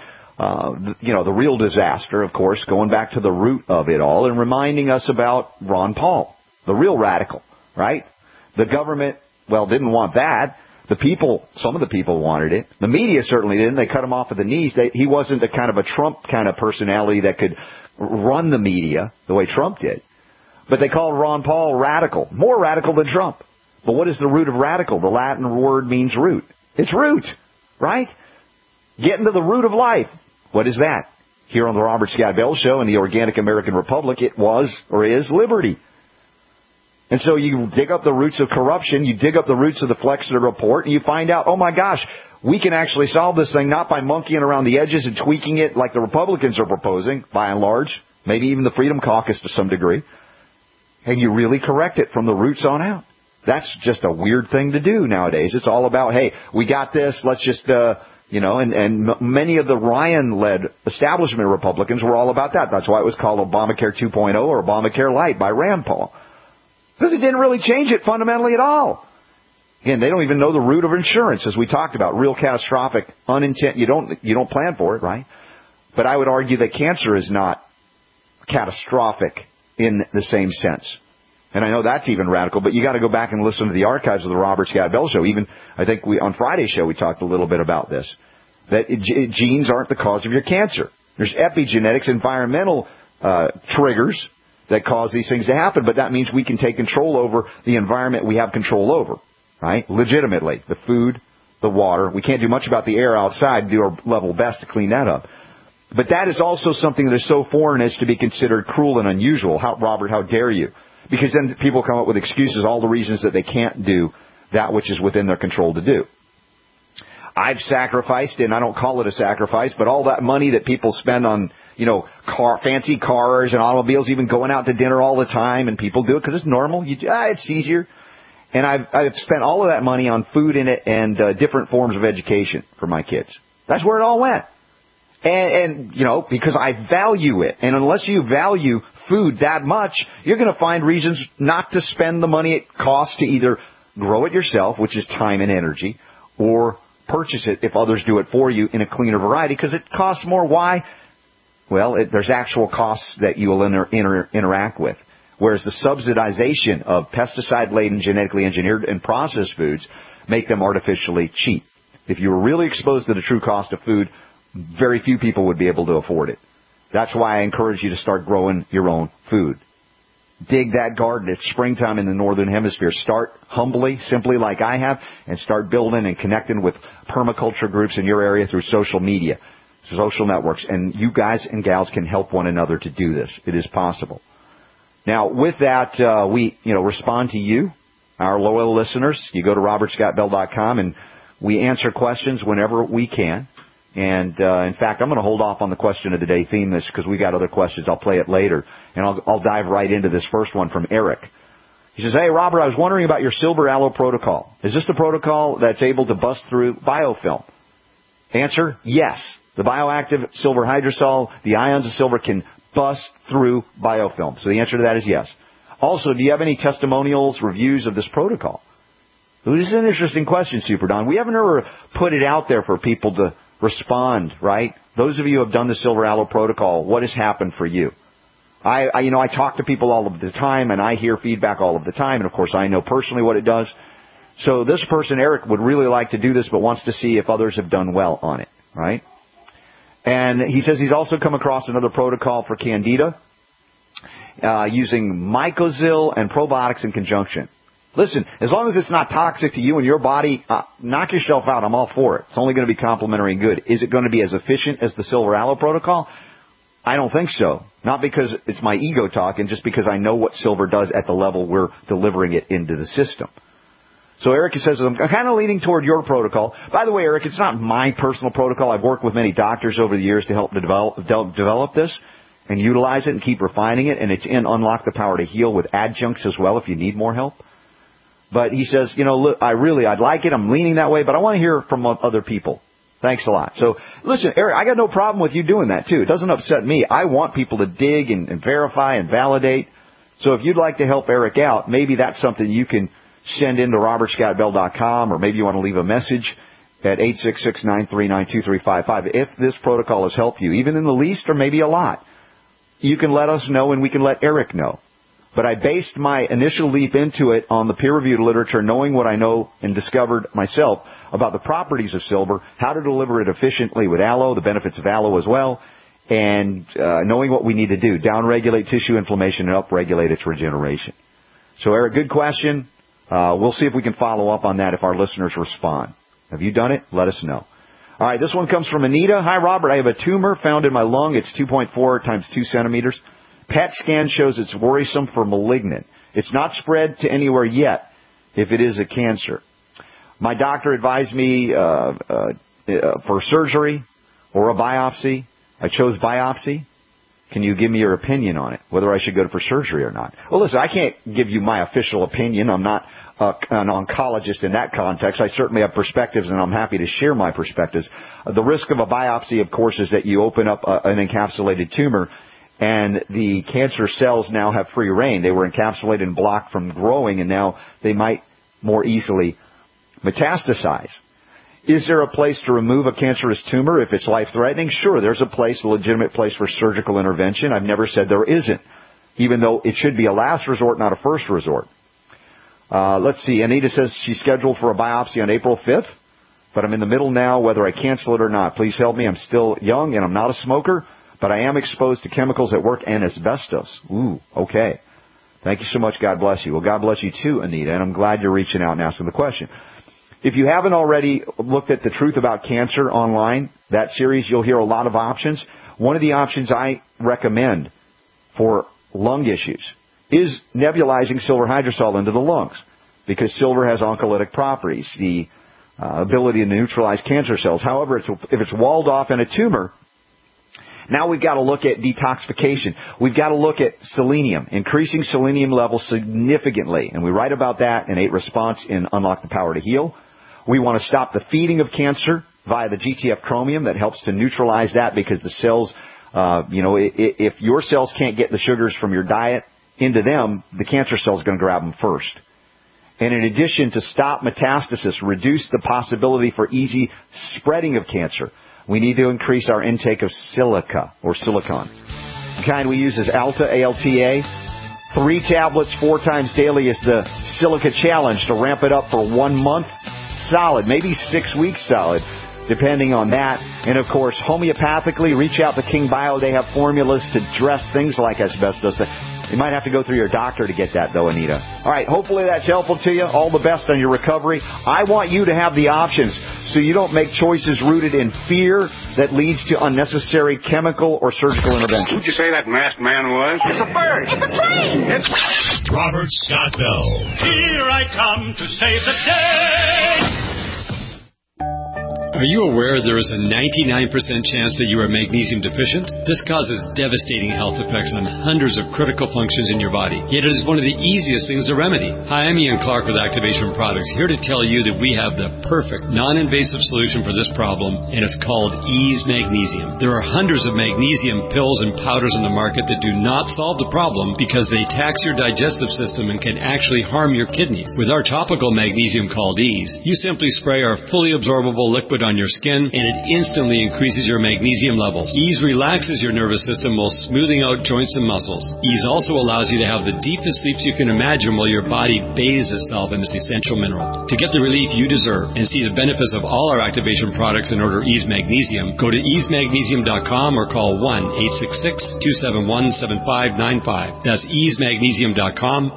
the real disaster, of course, going back to the root of it all and reminding us about Ron Paul, the real radical, right? The government, didn't want that. Some of the people wanted it. The media certainly didn't. They cut him off at the knees. He wasn't a kind of a Trump kind of personality that could run the media the way Trump did. But they called Ron Paul radical, more radical than Trump. But what is the root of radical? The Latin word means root. It's root, right? Getting to the root of life. What is that? Here on the Robert Scott Bell Show in the Organic American Republic, it was or is liberty. And so you dig up the roots of corruption, you dig up the roots of the Flexner Report, and you find out, oh my gosh, we can actually solve this thing not by monkeying around the edges and tweaking it like the Republicans are proposing, by and large, maybe even the Freedom Caucus to some degree, and you really correct it from the roots on out. That's just a weird thing to do nowadays. It's all about, hey, we got this, let's just, and many of the Ryan-led establishment Republicans were all about that. That's why it was called Obamacare 2.0 or Obamacare Light by Rand Paul. Because it didn't really change it fundamentally at all. Again, they don't even know the root of insurance, as we talked about. Real catastrophic, unintended. You don't plan for it, right? But I would argue that cancer is not catastrophic in the same sense. And I know that's even radical, but you got to go back and listen to the archives of the Robert Scott Bell Show. Even, I think on Friday's show we talked a little bit about this. That genes aren't the cause of your cancer. There's epigenetics, environmental triggers that cause these things to happen, but that means we can take control over the environment we have control over, right? Legitimately. The food, the water. We can't do much about the air outside, do our level best to clean that up. But that is also something that is so foreign as to be considered cruel and unusual. Robert, how dare you? Because then people come up with excuses, all the reasons that they can't do that which is within their control to do. I've sacrificed, and I don't call it a sacrifice, but all that money that people spend on, fancy cars and automobiles, even going out to dinner all the time, and people do it because it's normal. It's easier. And I've spent all of that money on food in it and different forms of education for my kids. That's where it all went. And because I value it. And unless you value food that much, you're going to find reasons not to spend the money it costs to either grow it yourself, which is time and energy, or purchase it if others do it for you in a cleaner variety, because it costs more. Why? Well, there's actual costs that you will interact with. Whereas the subsidization of pesticide-laden, genetically engineered, and processed foods make them artificially cheap. If you were really exposed to the true cost of food, very few people would be able to afford it. That's why I encourage you to start growing your own food. Dig that garden. It's springtime in the Northern Hemisphere. Start humbly, simply like I have, and start building and connecting with permaculture groups in your area through social media, social networks. And you guys and gals can help one another to do this. It is possible. Now, with that, we respond to you, our loyal listeners. You go to robertscottbell.com, and we answer questions whenever we can. And, in fact, I'm going to hold off on the question of the day theme this because we got other questions. I'll play it later. And I'll dive right into this first one from Eric. He says, "Hey, Robert, I was wondering about your silver aloe protocol. Is this the protocol that's able to bust through biofilm?" Answer, yes. The bioactive silver hydrosol, the ions of silver can bust through biofilm. So the answer to that is yes. Also, do you have any testimonials, reviews of this protocol? Well, this is an interesting question, Super Don. We haven't ever put it out there for people to respond, right? Those of you who have done the silver aloe protocol, what has happened for you? I talk to people all of the time, and I hear feedback all of the time, and of course I know personally what it does. So this person, Eric, would really like to do this, but wants to see if others have done well on it, right? And he says he's also come across another protocol for Candida, using Mycozil and probiotics in conjunction. Listen, as long as it's not toxic to you and your body, knock yourself out. I'm all for it. It's only going to be complementary and good. Is it going to be as efficient as the silver aloe protocol? I don't think so. Not because it's my ego talking, just because I know what silver does at the level we're delivering it into the system. So Eric says, I'm kind of leaning toward your protocol. By the way, Eric, it's not my personal protocol. I've worked with many doctors over the years to help develop this and utilize it and keep refining it. And it's in Unlock the Power to Heal with adjuncts as well if you need more help. But he says, look, I'd like it. I'm leaning that way, but I want to hear from other people. Thanks a lot. So, listen, Eric, I got no problem with you doing that, too. It doesn't upset me. I want people to dig and verify and validate. So if you'd like to help Eric out, maybe that's something you can send into robertscottbell.com, or maybe you want to leave a message at 866-939-2355. If this protocol has helped you, even in the least or maybe a lot, you can let us know and we can let Eric know. But I based my initial leap into it on the peer-reviewed literature, knowing what I know and discovered myself about the properties of silver, how to deliver it efficiently with aloe, the benefits of aloe as well, and knowing what we need to do, downregulate tissue inflammation and upregulate its regeneration. So, Eric, good question. We'll see if we can follow up on that if our listeners respond. Have you done it? Let us know. All right, this one comes from Anita. Hi, Robert. I have a tumor found in my lung. It's 2.4 times 2 centimeters. PET scan shows it's worrisome for malignant. It's not spread to anywhere yet if it is a cancer. My doctor advised me for surgery or a biopsy. I chose biopsy. Can you give me your opinion on it, whether I should go for surgery or not? Well, listen, I can't give you my official opinion. I'm not an oncologist in that context. I certainly have perspectives, and I'm happy to share my perspectives. The risk of a biopsy, of course, is that you open up an encapsulated tumor, and the cancer cells now have free reign. They were encapsulated and blocked from growing, and now they might more easily metastasize. Is there a place to remove a cancerous tumor if it's life-threatening? Sure, there's a place, a legitimate place for surgical intervention. I've never said there isn't, even though it should be a last resort, not a first resort. Let's see. Anita says she's scheduled for a biopsy on April 5th, but I'm in the middle now whether I cancel it or not. Please help me. I'm still young, and I'm not a smoker, but I am exposed to chemicals at work and asbestos. Ooh, okay. Thank you so much. God bless you. Well, God bless you too, Anita, and I'm glad you're reaching out and asking the question. If you haven't already looked at The Truth About Cancer online, that series, you'll hear a lot of options. One of the options I recommend for lung issues is nebulizing silver hydrosol into the lungs, because silver has oncolytic properties, the ability to neutralize cancer cells. However, if it's walled off in a tumor, now we've got to look at detoxification. We've got to look at selenium, increasing selenium levels significantly. And we write about that in 8 Response in Unlock the Power to Heal. We want to stop the feeding of cancer via the GTF chromium that helps to neutralize that, because the cells, if your cells can't get the sugars from your diet into them, the cancer cell's going to grab them first. And in addition, to stop metastasis, reduce the possibility for easy spreading of cancer, we need to increase our intake of silica, or silicon. The kind we use is Alta, ALTA. 3 tablets 4 times daily is the silica challenge, to ramp it up for 1 month solid, maybe 6 weeks solid, depending on that. And, of course, homeopathically, reach out to King Bio. They have formulas to dress things like asbestos. You might have to go through your doctor to get that, though, Anita. All right, hopefully that's helpful to you. All the best on your recovery. I want you to have the options so you don't make choices rooted in fear that leads to unnecessary chemical or surgical intervention.
Who'd you say that masked man was?
It's a bird. It's a plane.
It's
Robert Scott Bell.
Here I come to save the day.
Are you aware there is a 99% chance that you are magnesium deficient? This causes devastating health effects on hundreds of critical functions in your body, yet it is one of the easiest things to remedy. Hi, I'm Ian Clark with Activation Products, here to tell you that we have the perfect non-invasive solution for this problem, and it's called Ease Magnesium. There are hundreds of magnesium pills and powders on the market that do not solve the problem because they tax your digestive system and can actually harm your kidneys. With our topical magnesium called Ease, you simply spray our fully absorbable liquid on your skin, and it instantly increases your magnesium levels. Ease relaxes your nervous system while smoothing out joints and muscles. Ease also allows you to have the deepest sleeps you can imagine while your body bathes itself in this essential mineral. To get the relief you deserve and see the benefits of all our Activation products and order Ease Magnesium, go to easemagnesium.com or call 1-866-271-7595. That's easemagnesium.com,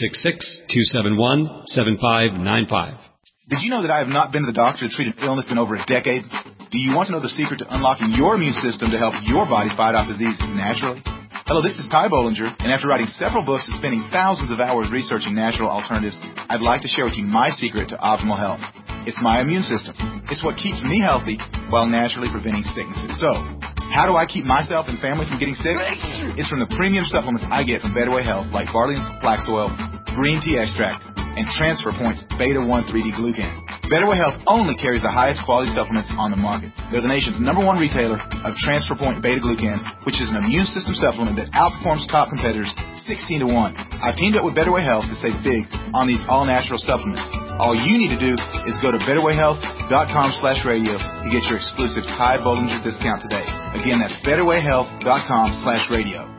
1-866-271-7595.
Did you know that I have not been to the doctor to treat an illness in over a decade? Do you want to know the secret to unlocking your immune system to help your body fight off disease naturally? Hello, this is Ty Bollinger, and after writing several books and spending thousands of hours researching natural alternatives, I'd like to share with you my secret to optimal health. It's my immune system. It's what keeps me healthy while naturally preventing sicknesses. So, how do I keep myself and family from getting sick? It's from the premium supplements I get from Betterway Health, like barley and flax oil, green tea extract, and Transfer Points Beta-1 3D Glucan. Betterway Health only carries the highest quality supplements on the market. They're the nation's #1 retailer of Transfer Point Beta Glucan, which is an immune system supplement that outperforms top competitors 16 to 1. I've teamed up with Betterway Health to save big on these all-natural supplements. All you need to do is go to betterwayhealth.com/radio to get your exclusive Ty Bollinger discount today. Again, that's betterwayhealth.com/radio.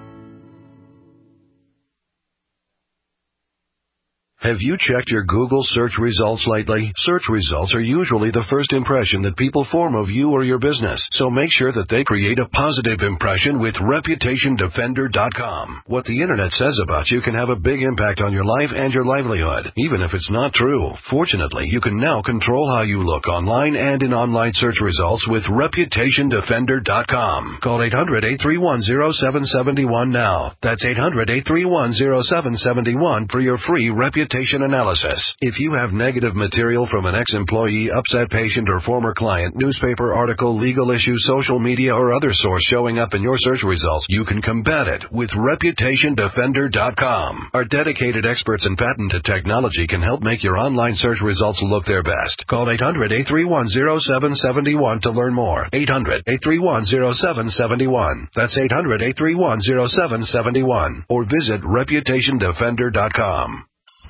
Have you checked your Google search results lately? Search results are usually the first impression that people form of you or your business, so make sure that they create a positive impression with ReputationDefender.com. What the Internet says about you can have a big impact on your life and your livelihood, even if it's not true. Fortunately, you can now control how you look online and in online search results with ReputationDefender.com. Call 800-831-0771 now. That's 800-831-0771 for your free reputation analysis. If you have negative material from an ex-employee, upset patient, or former client, newspaper article, legal issue, social media, or other source showing up in your search results, you can combat it with ReputationDefender.com. Our dedicated experts in patented technology can help make your online search results look their best. Call 800-831-0771 to learn more. 800-831-0771. That's 800-831-0771. Or visit ReputationDefender.com.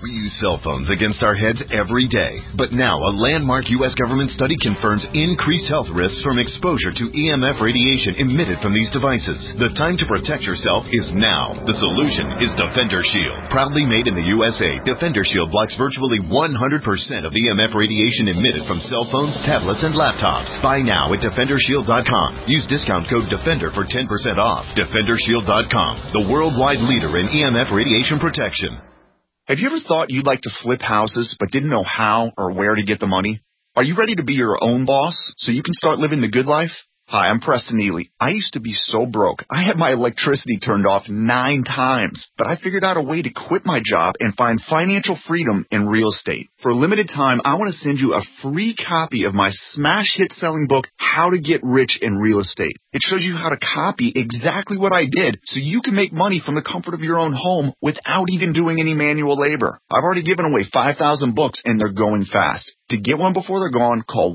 We use cell phones against our heads every day. But now, a landmark U.S. government study confirms increased health risks from exposure to EMF radiation emitted from these devices. The time to protect yourself is now. The solution is Defender Shield. Proudly made in the USA, Defender Shield blocks virtually 100% of EMF radiation emitted from cell phones, tablets, and laptops. Buy now at DefenderShield.com. Use discount code DEFENDER for 10% off. DefenderShield.com, the worldwide leader in EMF radiation protection.
Have you ever thought you'd like to flip houses but didn't know how or where to get the money? Are you ready to be your own boss so you can start living the good life? Hi, I'm Preston Neely. I used to be so broke. I had my electricity turned off 9 times, but I figured out a way to quit my job and find financial freedom in real estate. For a limited time, I want to send you a free copy of my smash hit selling book, How to Get Rich in Real Estate. It shows you how to copy exactly what I did so you can make money from the comfort of your own home without even doing any manual labor. I've already given away 5,000 books and they're going fast. To get one before they're gone, call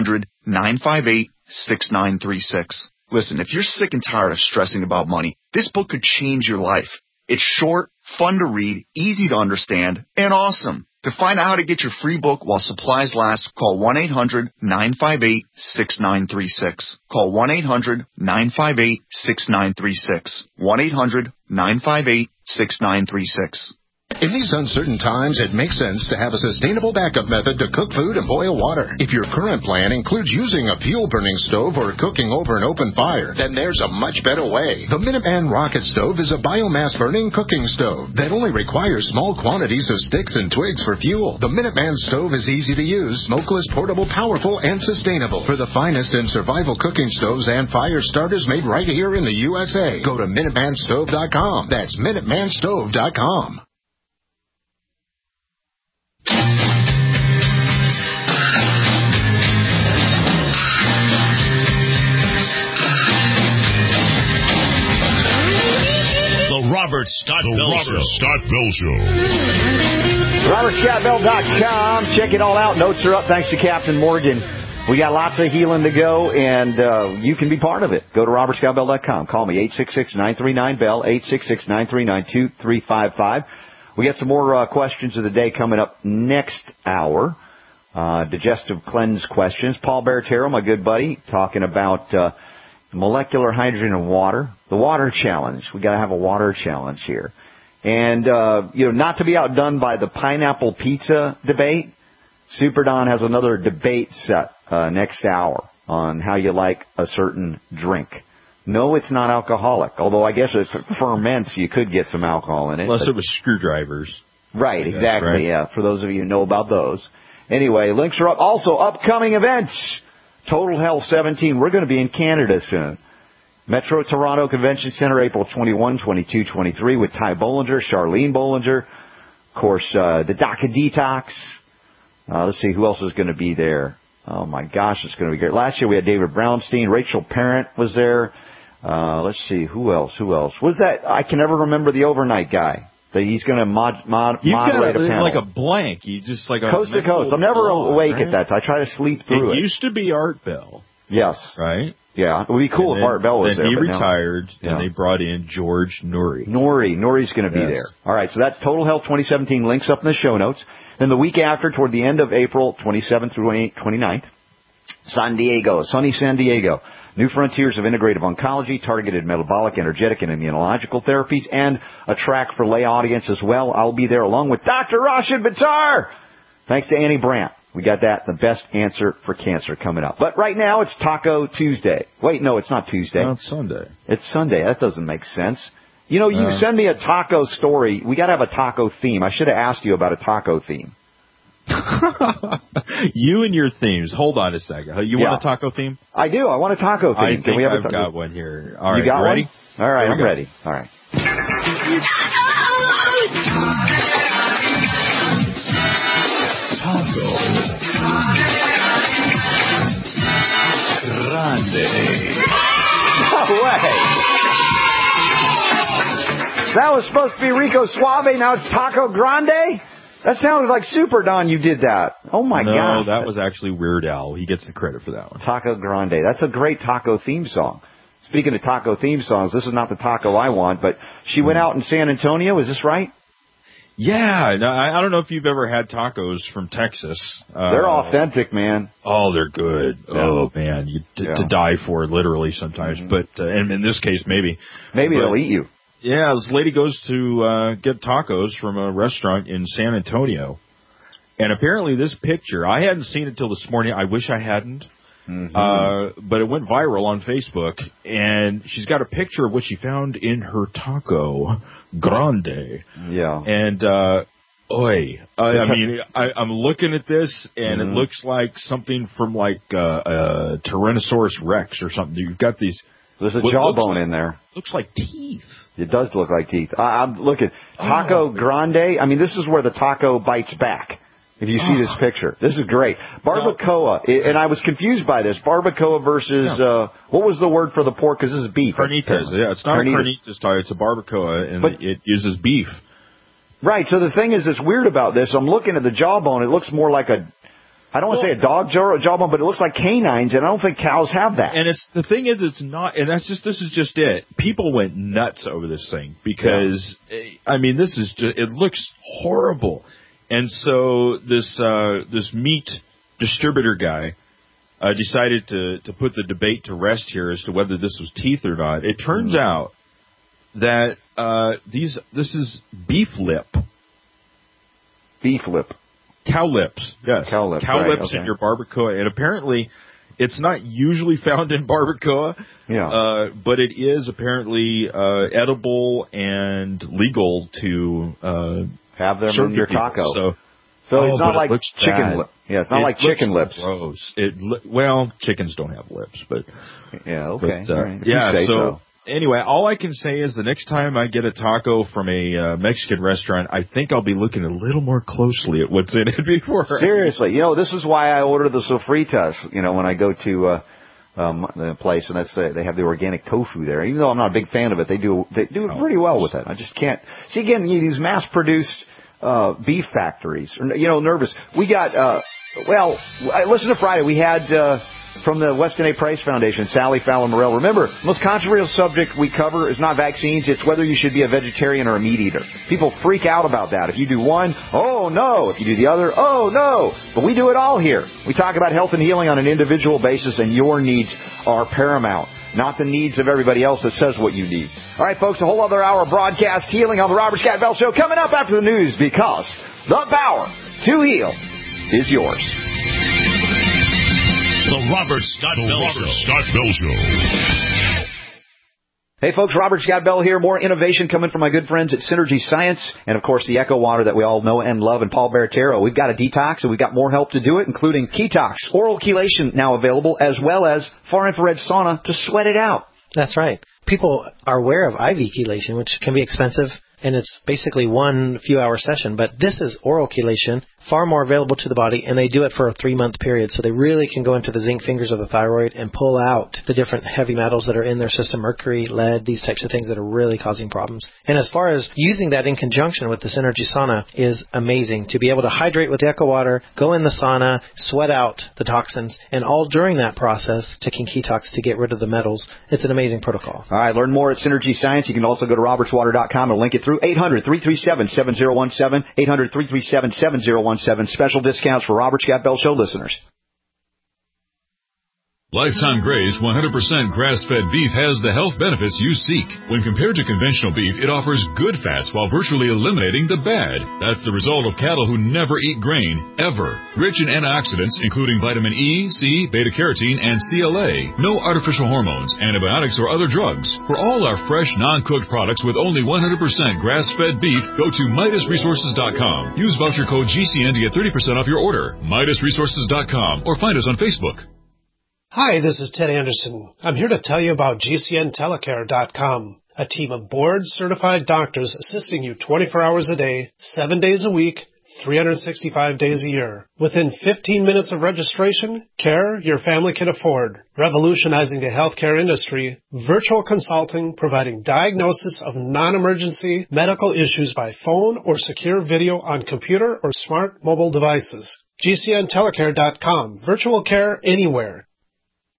1-800-958-6936. Listen, if you're sick and tired of stressing about money, this book could change your life. It's short, fun to read, easy to understand, and awesome. To find out how to get your free book while supplies last, call 1-800-958-6936. Call 1-800-958-6936. 1-800-958-6936.
In these uncertain times, it makes sense to have a sustainable backup method to cook food and boil water. If your current plan includes using a fuel-burning stove or cooking over an open fire, then there's a much better way. The Minuteman Rocket Stove is a biomass-burning cooking stove that only requires small quantities of sticks and twigs for fuel. The Minuteman Stove is easy to use, smokeless, portable, powerful, and sustainable. For the finest in survival cooking stoves and fire starters made right here in the USA, go to MinutemanStove.com. That's MinutemanStove.com.
Robert Scott Bell Show.
RobertScottBell.com. Check it all out. Notes are up thanks to Captain Morgan. We got lots of healing to go, and you can be part of it. Go to RobertScottBell.com. Call me, 866-939-BELL, 866-939-2355. We got some more questions of the day coming up next hour. Digestive cleanse questions. Paul Baratero, my good buddy, talking about molecular hydrogen and water. The water challenge. We got to have a water challenge here. And, not to be outdone by the pineapple pizza debate, Super Don has another debate set next hour on how you like a certain drink. No, it's not alcoholic, although I guess if it ferments, you could get some alcohol in it.
Unless it was screwdrivers.
Right, exactly, right? Yeah, for those of you who know about those. Anyway, links are up. Also, upcoming events. Total Health 17. We're going to be in Canada soon. Metro Toronto Convention Center, April 21, 22, 23 with Ty Bollinger, Charlene Bollinger. Of course, the DACA Detox. Let's see, who else is going to be there? Oh, my gosh, it's going to be great. Last year we had David Brownstein. Rachel Parent was there. Let's see, who else? Was that? I can never remember the overnight guy. That he's going to moderate a panel.
Like a blank. You just like a
coast to coast. I'm never awake at that. I try to sleep through it.
It used to be Art Bell.
Yes.
Right?
Yeah. It would be cool if Art Bell was there.
Then he retired, and they brought in George Noory.
Noory's going to be there. All right, so that's Total Health 2017. Links up in the show notes. Then the week after, toward the end of April, 27th through 29th, San Diego, sunny San Diego. New frontiers of integrative oncology, targeted metabolic, energetic, and immunological therapies, and a track for lay audience as well. I'll be there along with Dr. Rashid Buttar. Thanks to Annie Brandt. We got that, the best answer for cancer coming up. But right now, it's Taco Tuesday. Wait, no, it's not Tuesday.
No, it's Sunday.
It's Sunday. That doesn't make sense. You know, you send me a taco story. We got to have a taco theme. I should have asked you about a taco theme.
You and your themes. Hold on a second. You want a taco theme?
I do. I want a taco theme.
I think I've got one here. All right,
you got
ready?
One? All right, I'm ready. All right.
Taco Grande.
No way. That was supposed to be Rico Suave. Now it's Taco Grande? That sounded like Super Don. You did that. Oh, my God.
No, that was actually Weird Al. He gets the credit for that one.
Taco Grande. That's a great taco theme song. Speaking of taco theme songs, this is not the taco I want, but she went out in San Antonio. Is this right?
Yeah, no, I don't know if you've ever had tacos from Texas.
They're authentic, man.
Oh, they're good. Yeah. Oh, man, to die for, literally, sometimes. Mm-hmm. But and in this case, maybe
they'll eat you.
Yeah, this lady goes to get tacos from a restaurant in San Antonio. And apparently this picture, I hadn't seen it till this morning. I wish I hadn't. Mm-hmm. But it went viral on Facebook. And she's got a picture of what she found in her taco grande.
Yeah.
And, I'm looking at this, and it looks like something from, like, Tyrannosaurus Rex or something. You've got these...
There's a jawbone in there.
Looks like teeth.
It does look like teeth. I'm looking. Taco grande. I mean, this is where the taco bites back. If you see this picture. This is great. Barbacoa. And I was confused by this. Barbacoa versus, what was the word for the pork? Because this is beef.
Carnitas. Yeah, it's not a carnitas type. It's a barbacoa, and it uses beef. Right.
So the thing is that's weird about this, I'm looking at the jawbone. It looks more like I don't want to say a dog jawbone, but it looks like canines, and I don't think cows have that.
And the thing is, it's not, and this is just it. People went nuts over this thing because, this is just, it looks horrible. And so this meat distributor guy decided to put the debate to rest here as to whether this was teeth or not. It turns out that this is beef lip.
Beef lip.
Cow lips, yes.
Cow lips
in your barbacoa. And apparently it's not usually found in barbacoa, but it is apparently edible and legal to
have them in your taco. So it's not like chicken lips. Yeah, it's not like chicken lips.
Gross. Chickens don't have lips, but...
Yeah, okay.
But,
right.
Yeah, so... Anyway, all I can say is the next time I get a taco from a Mexican restaurant, I think I'll be looking a little more closely at what's in it before.
Seriously. This is why I order the sofritas, when I go to the place, and they have the organic tofu there. Even though I'm not a big fan of it, they do pretty well with it. I just can't. See, again, these mass-produced beef factories, nervous. We got, listen to Friday. We had... from the Weston A. Price Foundation, Sally Fallon Morell. Remember, the most controversial subject we cover is not vaccines, it's whether you should be a vegetarian or a meat eater. People freak out about that. If you do one, oh no. If you do the other, oh no. But we do it all here. We talk about health and healing on an individual basis, and your needs are paramount, not the needs of everybody else that says what you need. All right, folks, a whole other hour of broadcast healing on the Robert Scott Bell Show coming up after the news, because the power to heal is yours.
The Robert Scott Bell Show.
Hey folks, Robert Scott Bell here. More innovation coming from my good friends at Synergy Science, and of course the Echo Water that we all know and love, and Paul Bertero. We've got a detox, and we've got more help to do it, including Ketox, oral chelation now available, as well as far infrared sauna to sweat it out.
That's right. People are aware of IV chelation, which can be expensive, and it's basically one few-hour session. But this is oral chelation, far more available to the body, and they do it for a 3-month period. So they really can go into the zinc fingers of the thyroid and pull out the different heavy metals that are in their system, mercury, lead, these types of things that are really causing problems. And as far as using that in conjunction with the Synergy Sauna is amazing. To be able to hydrate with the Echo Water, go in the sauna, sweat out the toxins, and all during that process, taking Ketox to get rid of the metals. It's an amazing protocol.
All right, learn more at Synergy Science. You can also go to robertswater.com and link it through 800-337-7017, 800-337-7017. Special discounts for Robert Scott Bell Show listeners.
Lifetime Graze 100% grass-fed beef has the health benefits you seek. When compared to conventional beef, it offers good fats while virtually eliminating the bad. That's the result of cattle who never eat grain, ever. Rich in antioxidants, including vitamin E, C, beta-carotene, and CLA. No artificial hormones, antibiotics, or other drugs. For all our fresh, non-cooked products with only 100% grass-fed beef, go to MidasResources.com. Use voucher code GCN to get 30% off your order. MidasResources.com, or find us on Facebook.
Hi, this is Ted Anderson. I'm here to tell you about GCNtelecare.com, a team of board-certified doctors assisting you 24 hours a day, 7 days a week, 365 days a year. Within 15 minutes of registration, care your family can afford. Revolutionizing the healthcare industry, virtual consulting providing diagnosis of non-emergency medical issues by phone or secure video on computer or smart mobile devices. GCNtelecare.com. Virtual care anywhere.